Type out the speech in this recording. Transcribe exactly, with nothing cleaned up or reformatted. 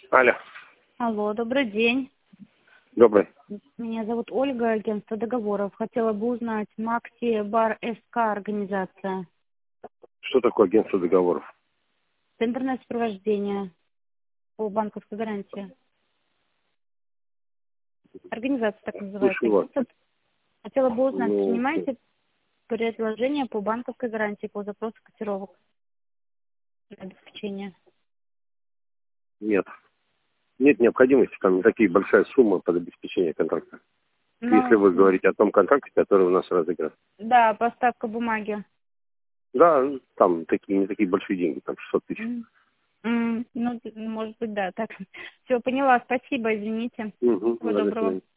Алло. Алло, добрый день. Добрый. Меня зовут Ольга, агентство договоров. Хотела бы узнать, Макси Бар СК организация. Что такое агентство договоров? Это интернет-сопровождение по банковской гарантии. Организация так называется. Слушаю вас. Агентство. Хотела бы узнать, Ну, принимаете предложения по банковской гарантии по запросу котировок для обеспечения? нет. Нет необходимости, там не такие большая сумма под обеспечение контракта. Ну, Если вы говорите о том контракте, который у нас разыгран. да, поставка бумаги. Да, там такие, не такие большие деньги, там шестьсот тысяч. М. М, Ну, может быть, да. Так, все, поняла. Спасибо, извините. Угу, Всего до доброго. свидания.